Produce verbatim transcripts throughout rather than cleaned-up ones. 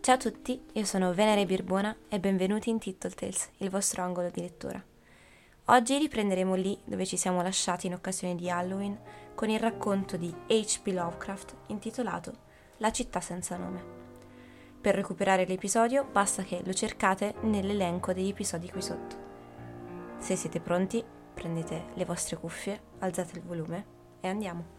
Ciao a tutti, io sono Venere Birbona e benvenuti in Tittle Tales, il vostro angolo di lettura. Oggi riprenderemo lì dove ci siamo lasciati in occasione di Halloween con il racconto di H P Lovecraft intitolato La città senza nome. Per recuperare l'episodio basta che lo cercate nell'elenco degli episodi qui sotto. Se siete pronti, prendete le vostre cuffie, alzate il volume e andiamo.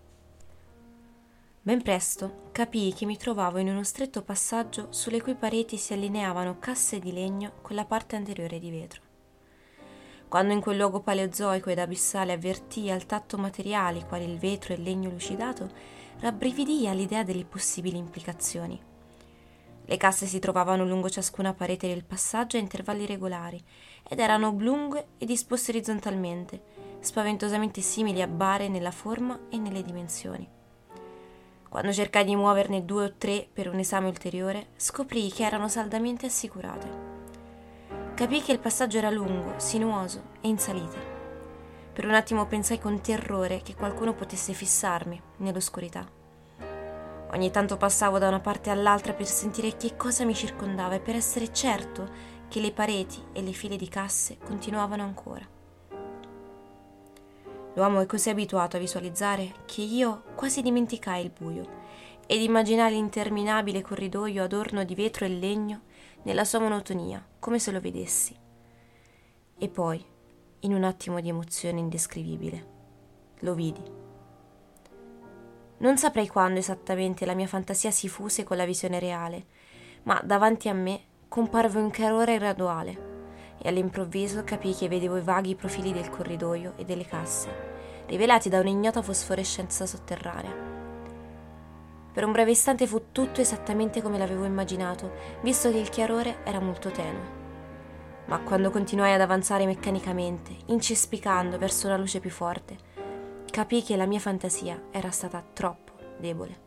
Ben presto capii che mi trovavo in uno stretto passaggio sulle cui pareti si allineavano casse di legno con la parte anteriore di vetro. Quando in quel luogo paleozoico ed abissale avvertii al tatto materiali quali il vetro e il legno lucidato, rabbrividii all'idea delle possibili implicazioni. Le casse si trovavano lungo ciascuna parete del passaggio a intervalli regolari ed erano oblunghe e disposte orizzontalmente, spaventosamente simili a bare nella forma e nelle dimensioni. Quando cercai di muoverne due o tre per un esame ulteriore, scoprii che erano saldamente assicurate. Capii che il passaggio era lungo, sinuoso e in salita. Per un attimo pensai con terrore che qualcuno potesse fissarmi nell'oscurità. Ogni tanto passavo da una parte all'altra per sentire che cosa mi circondava e per essere certo che le pareti e le file di casse continuavano ancora. L'uomo è così abituato a visualizzare che io quasi dimenticai il buio ed immaginai l'interminabile corridoio adorno di vetro e legno nella sua monotonia, come se lo vedessi. E poi, in un attimo di emozione indescrivibile, lo vidi. Non saprei quando esattamente la mia fantasia si fuse con la visione reale, ma davanti a me comparve un chiarore graduale e all'improvviso capii che vedevo i vaghi profili del corridoio e delle casse, rivelati da un'ignota fosforescenza sotterranea. Per un breve istante fu tutto esattamente come l'avevo immaginato, visto che il chiarore era molto tenue. Ma quando continuai ad avanzare meccanicamente, incespicando verso una luce più forte, capii che la mia fantasia era stata troppo debole.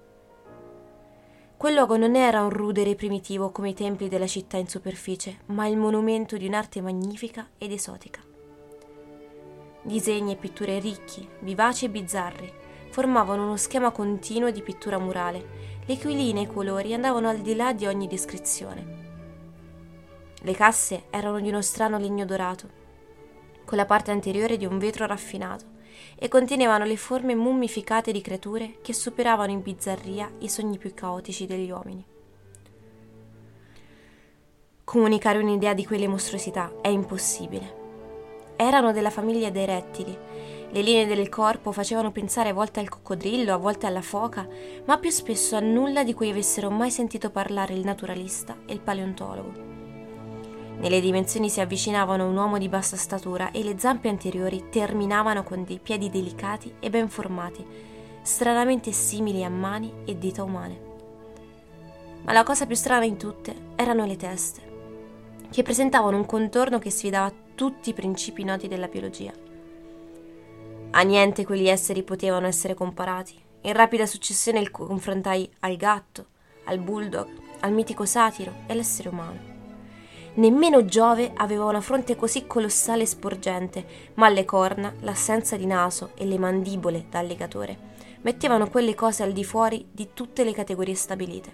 Quel luogo non era un rudere primitivo come i templi della città in superficie, ma il monumento di un'arte magnifica ed esotica. Disegni e pitture ricchi, vivaci e bizzarri formavano uno schema continuo di pittura murale, le cui linee e colori andavano al di là di ogni descrizione. Le casse erano di uno strano legno dorato, con la parte anteriore di un vetro raffinato, e contenevano le forme mummificate di creature che superavano in bizzarria i sogni più caotici degli uomini. Comunicare un'idea di quelle mostruosità è impossibile. Erano della famiglia dei rettili. Le linee del corpo facevano pensare a volte al coccodrillo, a volte alla foca, ma più spesso a nulla di cui avessero mai sentito parlare il naturalista e il paleontologo. Nelle dimensioni si avvicinavano un uomo di bassa statura e le zampe anteriori terminavano con dei piedi delicati e ben formati, stranamente simili a mani e dita umane. Ma la cosa più strana in tutte erano le teste, che presentavano un contorno che sfidava tutti i principi noti della biologia. A niente quegli esseri potevano essere comparati. In rapida successione confrontai al gatto, al bulldog, al mitico satiro e all'essere umano. Nemmeno Giove aveva una fronte così colossale e sporgente, ma le corna, l'assenza di naso e le mandibole da alligatore mettevano quelle cose al di fuori di tutte le categorie stabilite.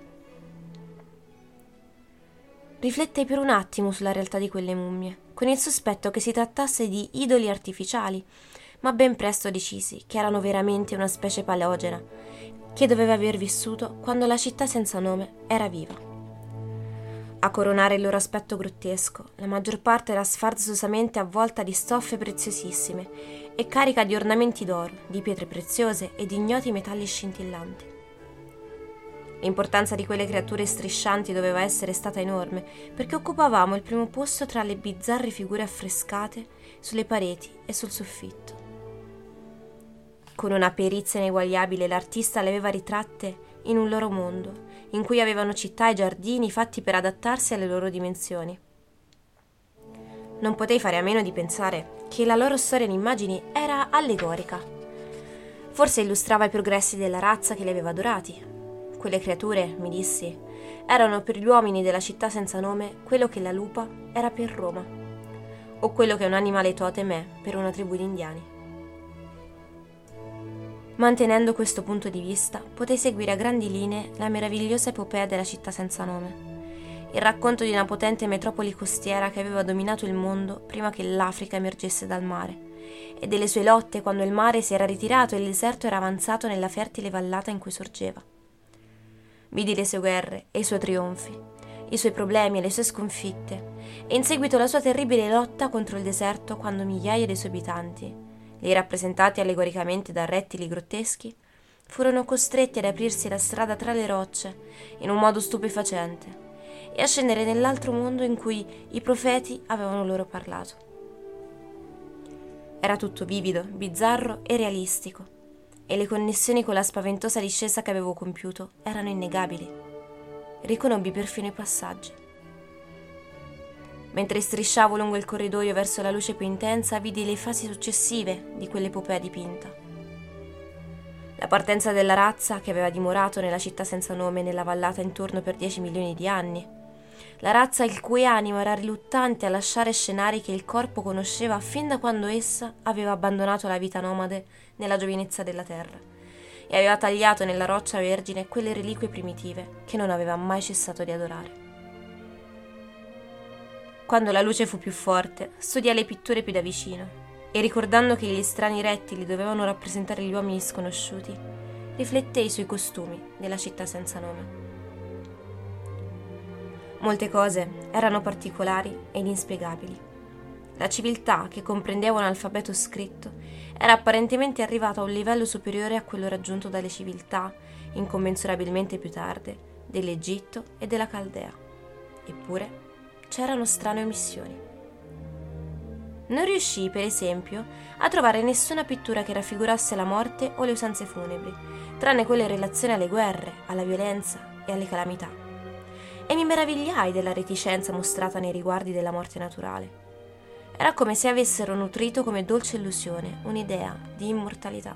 Riflettei per un attimo sulla realtà di quelle mummie, con il sospetto che si trattasse di idoli artificiali, ma ben presto decisi che erano veramente una specie paleogena, che doveva aver vissuto quando la città senza nome era viva. A coronare il loro aspetto grottesco, la maggior parte era sfarzosamente avvolta di stoffe preziosissime e carica di ornamenti d'oro, di pietre preziose e di ignoti metalli scintillanti. L'importanza di quelle creature striscianti doveva essere stata enorme, perché occupavamo il primo posto tra le bizzarre figure affrescate sulle pareti e sul soffitto. Con una perizia ineguagliabile l'artista le aveva ritratte in un loro mondo, in cui avevano città e giardini fatti per adattarsi alle loro dimensioni. Non potei fare a meno di pensare che la loro storia in immagini era allegorica. Forse illustrava i progressi della razza che li aveva adorati. Quelle creature, mi dissi, erano per gli uomini della città senza nome quello che la lupa era per Roma, o quello che un animale totem è per una tribù di indiani. Mantenendo questo punto di vista, potei seguire a grandi linee la meravigliosa epopea della città senza nome. Il racconto di una potente metropoli costiera che aveva dominato il mondo prima che l'Africa emergesse dal mare, e delle sue lotte quando il mare si era ritirato e il deserto era avanzato nella fertile vallata in cui sorgeva. Vidi le sue guerre e i suoi trionfi, i suoi problemi e le sue sconfitte, e in seguito la sua terribile lotta contro il deserto quando migliaia dei suoi abitanti, lì rappresentati allegoricamente da rettili grotteschi, furono costretti ad aprirsi la strada tra le rocce in un modo stupefacente e a scendere nell'altro mondo in cui i profeti avevano loro parlato. Era tutto vivido, bizzarro e realistico, e le connessioni con la spaventosa discesa che avevo compiuto erano innegabili. Riconobbi perfino i passaggi. Mentre strisciavo lungo il corridoio verso la luce più intensa, vidi le fasi successive di quell'epopea dipinta. La partenza della razza che aveva dimorato nella città senza nome e nella vallata intorno per dieci milioni di anni. La razza il cui animo era riluttante a lasciare scenari che il corpo conosceva fin da quando essa aveva abbandonato la vita nomade nella giovinezza della terra e aveva tagliato nella roccia vergine quelle reliquie primitive che non aveva mai cessato di adorare. Quando la luce fu più forte, studiai le pitture più da vicino e, ricordando che gli strani rettili dovevano rappresentare gli uomini sconosciuti, riflettei sui costumi della città senza nome. Molte cose erano particolari ed inspiegabili. La civiltà, che comprendeva un alfabeto scritto, era apparentemente arrivata a un livello superiore a quello raggiunto dalle civiltà, incommensurabilmente più tarde, dell'Egitto e della Caldea. Eppure c'erano strane omissioni. Non riuscii, per esempio, a trovare nessuna pittura che raffigurasse la morte o le usanze funebri, tranne quelle in relazione alle guerre, alla violenza e alle calamità. E mi meravigliai della reticenza mostrata nei riguardi della morte naturale. Era come se avessero nutrito come dolce illusione un'idea di immortalità.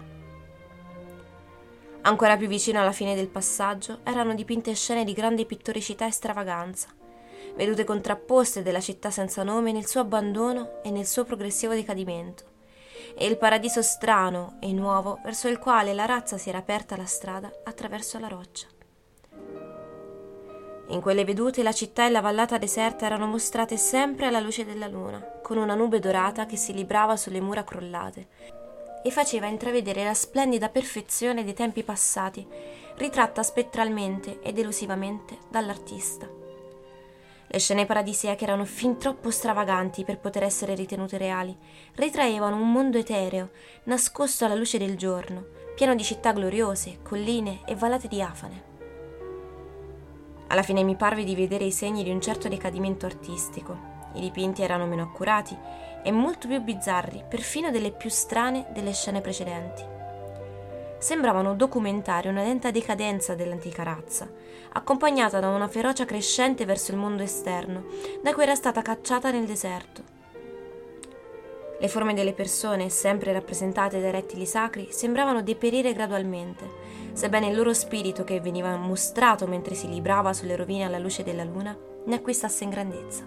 Ancora più vicino alla fine del passaggio erano dipinte scene di grande pittoricità e stravaganza, vedute contrapposte della città senza nome nel suo abbandono e nel suo progressivo decadimento, e il paradiso strano e nuovo verso il quale la razza si era aperta la strada attraverso la roccia. In quelle vedute la città e la vallata deserta erano mostrate sempre alla luce della luna, con una nube dorata che si librava sulle mura crollate e faceva intravedere la splendida perfezione dei tempi passati, ritratta spettralmente ed elusivamente dall'artista. Le scene paradisiache erano fin troppo stravaganti per poter essere ritenute reali, ritraevano un mondo etereo, nascosto alla luce del giorno, pieno di città gloriose, colline e vallate diafane. Alla fine mi parve di vedere i segni di un certo decadimento artistico. I dipinti erano meno accurati e molto più bizzarri, perfino delle più strane delle scene precedenti. Sembravano documentare una lenta decadenza dell'antica razza, accompagnata da una ferocia crescente verso il mondo esterno, da cui era stata cacciata nel deserto. Le forme delle persone, sempre rappresentate dai rettili sacri, sembravano deperire gradualmente, sebbene il loro spirito, che veniva mostrato mentre si librava sulle rovine alla luce della luna, ne acquistasse in grandezza.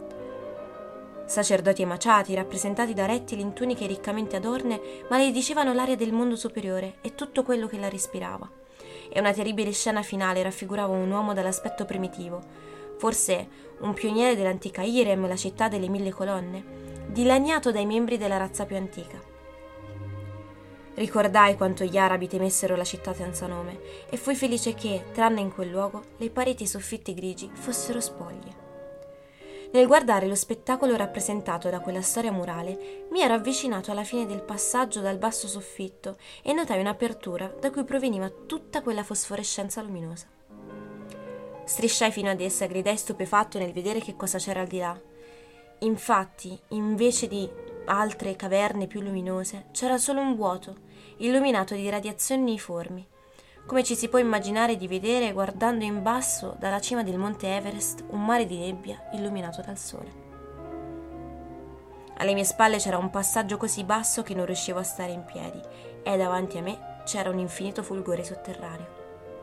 Sacerdoti emaciati, rappresentati da rettili in tuniche riccamente adorne, maledicevano l'aria del mondo superiore e tutto quello che la respirava. E una terribile scena finale raffigurava un uomo dall'aspetto primitivo, forse un pioniere dell'antica Irem, la città delle mille colonne, dilaniato dai membri della razza più antica. Ricordai quanto gli arabi temessero la città senza nome e fui felice che, tranne in quel luogo, le pareti e i soffitti grigi fossero spoglie. Nel guardare lo spettacolo rappresentato da quella storia murale, mi ero avvicinato alla fine del passaggio dal basso soffitto e notai un'apertura da cui proveniva tutta quella fosforescenza luminosa. Strisciai fino ad essa e gridai stupefatto nel vedere che cosa c'era al di là. Infatti, invece di altre caverne più luminose, c'era solo un vuoto, illuminato di radiazioni uniformi, come ci si può immaginare di vedere guardando in basso dalla cima del monte Everest un mare di nebbia illuminato dal sole. Alle mie spalle c'era un passaggio così basso che non riuscivo a stare in piedi e davanti a me c'era un infinito fulgore sotterraneo.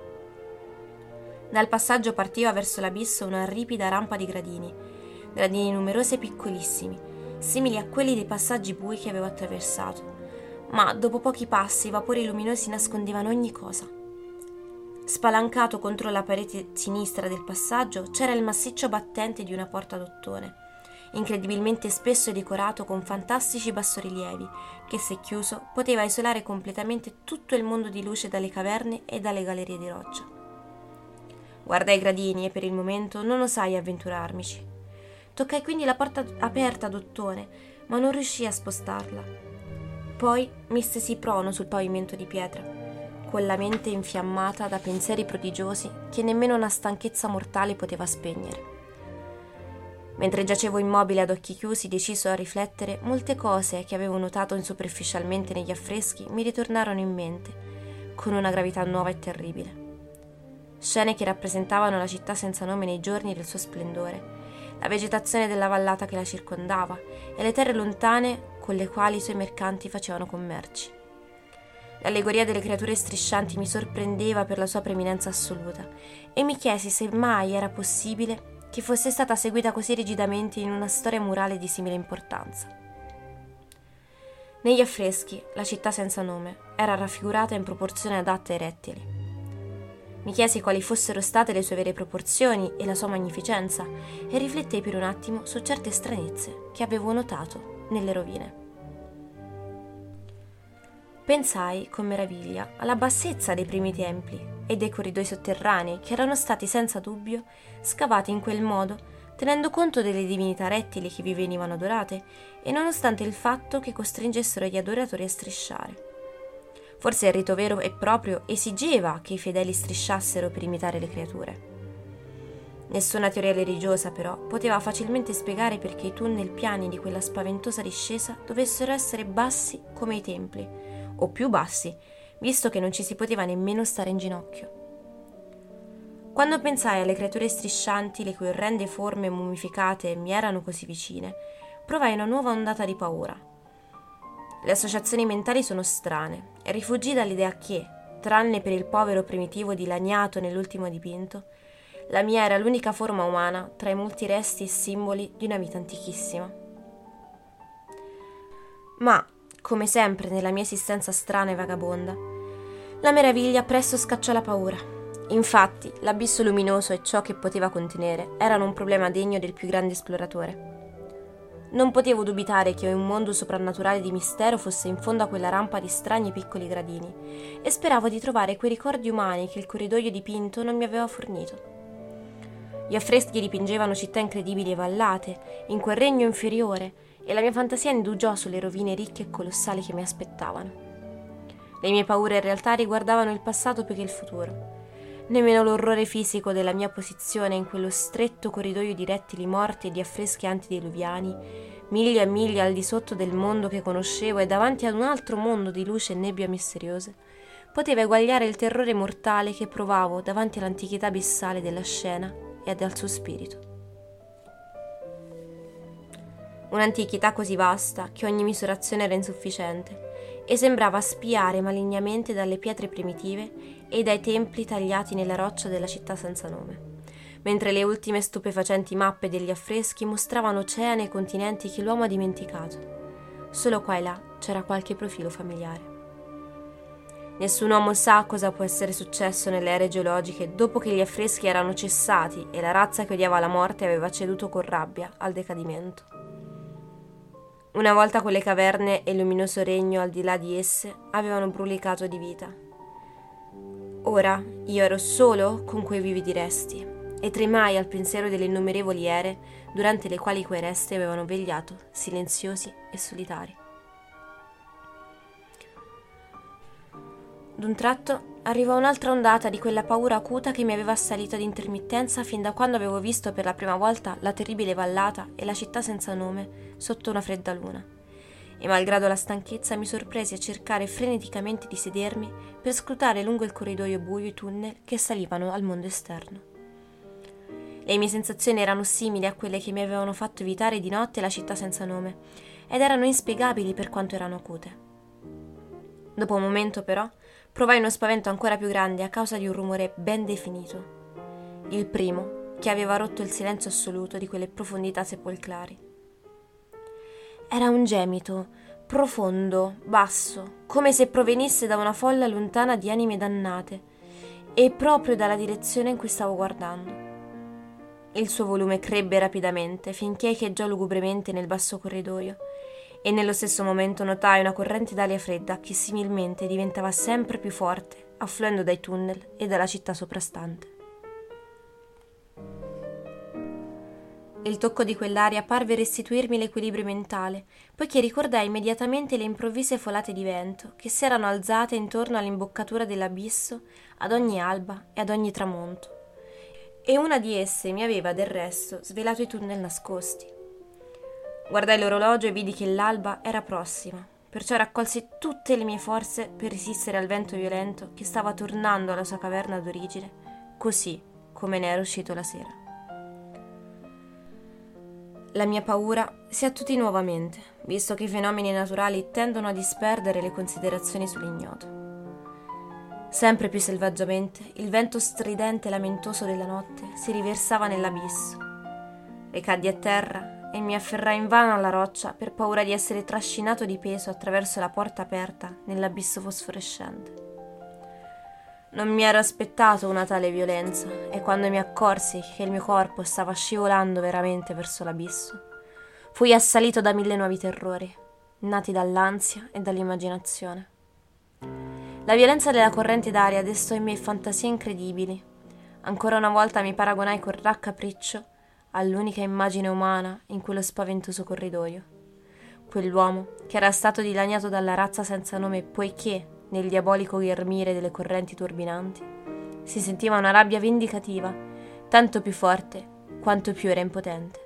Dal passaggio partiva verso l'abisso una ripida rampa di gradini, gradini numerosi e piccolissimi, simili a quelli dei passaggi bui che avevo attraversato, ma dopo pochi passi i vapori luminosi nascondevano ogni cosa. Spalancato contro la parete sinistra del passaggio c'era il massiccio battente di una porta d'ottone, incredibilmente spesso e decorato con fantastici bassorilievi, che se chiuso poteva isolare completamente tutto il mondo di luce dalle caverne e dalle gallerie di roccia. Guardai i gradini e per il momento non osai avventurarmici. Toccai quindi la porta aperta d'ottone, ma non riuscii a spostarla. Poi mi stesi prono sul pavimento di pietra, con la mente infiammata da pensieri prodigiosi che nemmeno una stanchezza mortale poteva spegnere. Mentre giacevo immobile ad occhi chiusi, deciso a riflettere, molte cose che avevo notato superficialmente negli affreschi mi ritornarono in mente, con una gravità nuova e terribile. Scene che rappresentavano la città senza nome nei giorni del suo splendore, la vegetazione della vallata che la circondava e le terre lontane con le quali i suoi mercanti facevano commerci. L'allegoria delle creature striscianti mi sorprendeva per la sua preeminenza assoluta e mi chiesi se mai era possibile che fosse stata seguita così rigidamente in una storia murale di simile importanza. Negli affreschi, la città senza nome era raffigurata in proporzione adatte ai rettili. Mi chiesi quali fossero state le sue vere proporzioni e la sua magnificenza e riflettei per un attimo su certe stranezze che avevo notato nelle rovine. Pensai con meraviglia alla bassezza dei primi templi e dei corridoi sotterranei che erano stati senza dubbio scavati in quel modo, tenendo conto delle divinità rettili che vi venivano adorate e nonostante il fatto che costringessero gli adoratori a strisciare. Forse il rito vero e proprio esigeva che i fedeli strisciassero per imitare le creature. Nessuna teoria religiosa, però, poteva facilmente spiegare perché i tunnel piani di quella spaventosa discesa dovessero essere bassi come i templi, o più bassi, visto che non ci si poteva nemmeno stare in ginocchio. Quando pensai alle creature striscianti, le cui orrende forme mummificate mi erano così vicine, provai una nuova ondata di paura. Le associazioni mentali sono strane e rifuggi dall'idea che, tranne per il povero primitivo dilaniato nell'ultimo dipinto, la mia era l'unica forma umana tra i molti resti e simboli di una vita antichissima. Ma, come sempre nella mia esistenza strana e vagabonda, la meraviglia presto scacciò la paura. Infatti, l'abisso luminoso e ciò che poteva contenere erano un problema degno del più grande esploratore. Non potevo dubitare che un mondo soprannaturale di mistero fosse in fondo a quella rampa di strani piccoli gradini e speravo di trovare quei ricordi umani che il corridoio dipinto non mi aveva fornito. Gli affreschi dipingevano città incredibili e vallate, in quel regno inferiore, e la mia fantasia indugiò sulle rovine ricche e colossali che mi aspettavano. Le mie paure in realtà riguardavano il passato più che il futuro. Nemmeno l'orrore fisico della mia posizione in quello stretto corridoio di rettili morti e di affreschi antediluviani, miglia e miglia al di sotto del mondo che conoscevo e davanti ad un altro mondo di luce e nebbia misteriose, poteva eguagliare il terrore mortale che provavo davanti all'antichità abissale della scena e al suo spirito. Un'antichità così vasta che ogni misurazione era insufficiente e sembrava spiare malignamente dalle pietre primitive e dai templi tagliati nella roccia della città senza nome, mentre le ultime stupefacenti mappe degli affreschi mostravano oceani e continenti che l'uomo ha dimenticato. Solo qua e là c'era qualche profilo familiare. Nessun uomo sa cosa può essere successo nelle ere geologiche dopo che gli affreschi erano cessati e la razza che odiava la morte aveva ceduto con rabbia al decadimento. Una volta quelle caverne e il luminoso regno al di là di esse avevano brulicato di vita. Ora io ero solo con quei vividi resti e tremai al pensiero delle innumerevoli ere durante le quali quei resti avevano vegliato, silenziosi e solitari. D'un tratto arrivò un'altra ondata di quella paura acuta che mi aveva assalito ad intermittenza fin da quando avevo visto per la prima volta la terribile vallata e la città senza nome sotto una fredda luna. E malgrado la stanchezza mi sorpresi a cercare freneticamente di sedermi per scrutare lungo il corridoio buio i tunnel che salivano al mondo esterno. Le mie sensazioni erano simili a quelle che mi avevano fatto evitare di notte la città senza nome ed erano inspiegabili per quanto erano acute. Dopo un momento però provai uno spavento ancora più grande a causa di un rumore ben definito, il primo che aveva rotto il silenzio assoluto di quelle profondità sepolcrali. Era un gemito profondo, basso, come se provenisse da una folla lontana di anime dannate, e proprio dalla direzione in cui stavo guardando. Il suo volume crebbe rapidamente finché echeggiò lugubremente nel basso corridoio, e nello stesso momento notai una corrente d'aria fredda che similmente diventava sempre più forte, affluendo dai tunnel e dalla città soprastante. Il tocco di quell'aria parve restituirmi l'equilibrio mentale, poiché ricordai immediatamente le improvvise folate di vento che si erano alzate intorno all'imboccatura dell'abisso ad ogni alba e ad ogni tramonto, e una di esse mi aveva del resto svelato i tunnel nascosti. Guardai l'orologio e vidi che l'alba era prossima, perciò raccolsi tutte le mie forze per resistere al vento violento che stava tornando alla sua caverna d'origine, così come ne era uscito la sera. La mia paura si attutì nuovamente, visto che i fenomeni naturali tendono a disperdere le considerazioni sull'ignoto. Sempre più selvaggiamente, il vento stridente e lamentoso della notte si riversava nell'abisso. Ricaddi a terra e mi afferrai invano alla roccia per paura di essere trascinato di peso attraverso la porta aperta nell'abisso fosforescente. Non mi ero aspettato una tale violenza, e quando mi accorsi che il mio corpo stava scivolando veramente verso l'abisso, fui assalito da mille nuovi terrori, nati dall'ansia e dall'immaginazione. La violenza della corrente d'aria destò in me fantasie incredibili. Ancora una volta mi paragonai con raccapriccio all'unica immagine umana in quello spaventoso corridoio. Quell'uomo che era stato dilaniato dalla razza senza nome poiché, nel diabolico ghermire delle correnti turbinanti, si sentiva una rabbia vendicativa, tanto più forte quanto più era impotente.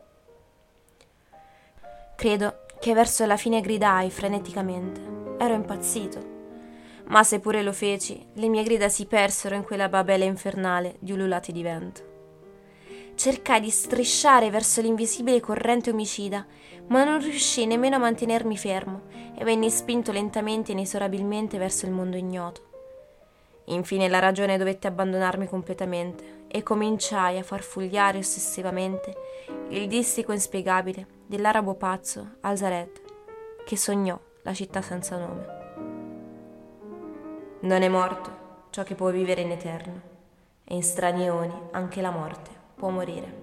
Credo che verso la fine gridai freneticamente. Ero impazzito. Ma se pure lo feci, le mie grida si persero in quella babele infernale di ululati di vento. Cercai di strisciare verso l'invisibile corrente omicida, ma non riuscii nemmeno a mantenermi fermo e venni spinto lentamente e inesorabilmente verso il mondo ignoto. Infine la ragione dovette abbandonarmi completamente e cominciai a farfugliare ossessivamente il distico inspiegabile dell'arabo pazzo Al-Zared, che sognò la città senza nome. Non è morto ciò che può vivere in eterno, e in strani eoni anche la morte può morire.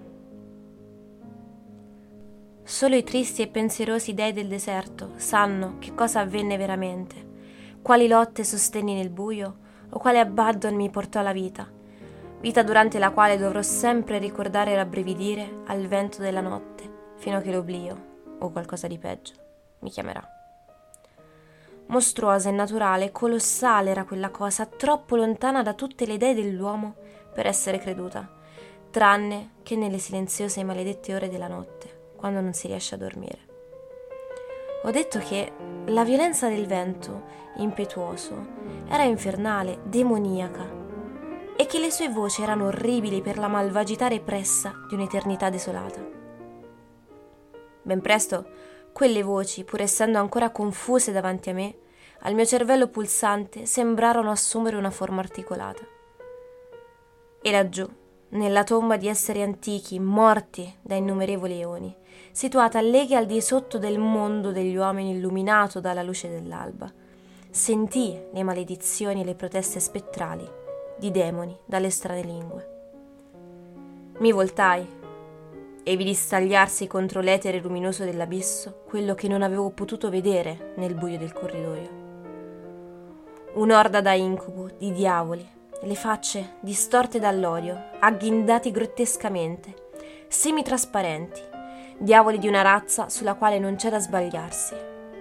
Solo i tristi e pensierosi dei del deserto sanno che cosa avvenne veramente, quali lotte sostenni nel buio o quale Abaddon mi portò alla vita, vita durante la quale dovrò sempre ricordare e rabbrividire al vento della notte, fino a che l'oblio, o qualcosa di peggio, mi chiamerà. Mostruosa e naturale, colossale era quella cosa, troppo lontana da tutte le idee dell'uomo per essere creduta, tranne che nelle silenziose e maledette ore della notte, quando non si riesce a dormire. Ho detto che la violenza del vento, impetuoso, era infernale, demoniaca, e che le sue voci erano orribili per la malvagità repressa di un'eternità desolata. Ben presto quelle voci, pur essendo ancora confuse davanti a me, al mio cervello pulsante sembrarono assumere una forma articolata. E laggiù, nella tomba di esseri antichi, morti da innumerevoli eoni, situata a leghe al di sotto del mondo degli uomini illuminato dalla luce dell'alba, sentii le maledizioni e le proteste spettrali di demoni dalle strane lingue. Mi voltai e vidi stagliarsi contro l'etere luminoso dell'abisso quello che non avevo potuto vedere nel buio del corridoio. Un'orda da incubo, di diavoli, le facce distorte dall'odio, agghindati grottescamente, semitrasparenti, diavoli di una razza sulla quale non c'è da sbagliarsi.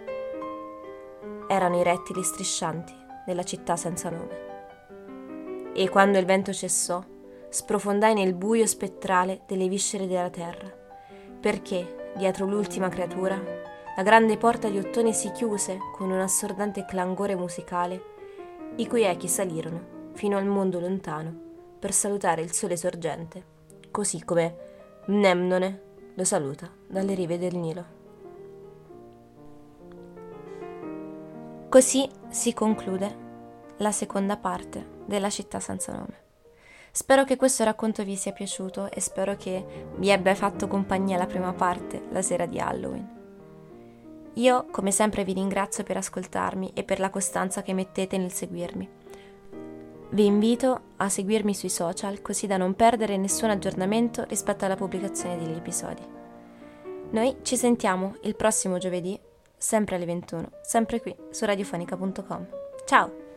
Erano i rettili striscianti della città senza nome. E quando il vento cessò, sprofondai nel buio spettrale delle viscere della terra, perché, dietro l'ultima creatura, la grande porta di ottone si chiuse con un assordante clangore musicale, i cui echi salirono fino al mondo lontano per salutare il sole sorgente, così come Mnemnone lo saluta dalle rive del Nilo. Così si conclude la seconda parte della città senza nome. Spero che questo racconto vi sia piaciuto e spero che vi abbia fatto compagnia la prima parte, la sera di Halloween. Io, come sempre, vi ringrazio per ascoltarmi e per la costanza che mettete nel seguirmi. Vi invito a seguirmi sui social così da non perdere nessun aggiornamento rispetto alla pubblicazione degli episodi. Noi ci sentiamo il prossimo giovedì, sempre alle ventuno, sempre qui su radiofonica punto com. Ciao!